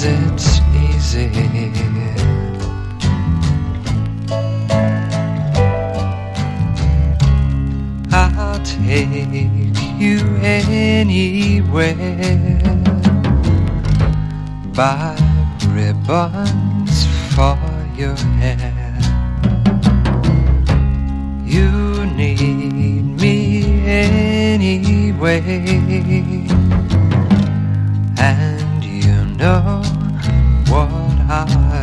it's easy. I'll take you anywhere. Buy ribbons for your hair. You need me anyway, and you know